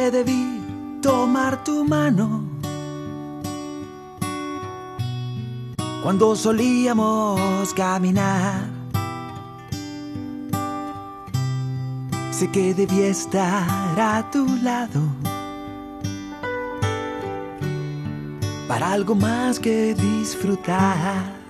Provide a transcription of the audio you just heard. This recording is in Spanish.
que debí tomar tu mano cuando solíamos caminar. Sé que debí estar a tu lado para algo más que disfrutar.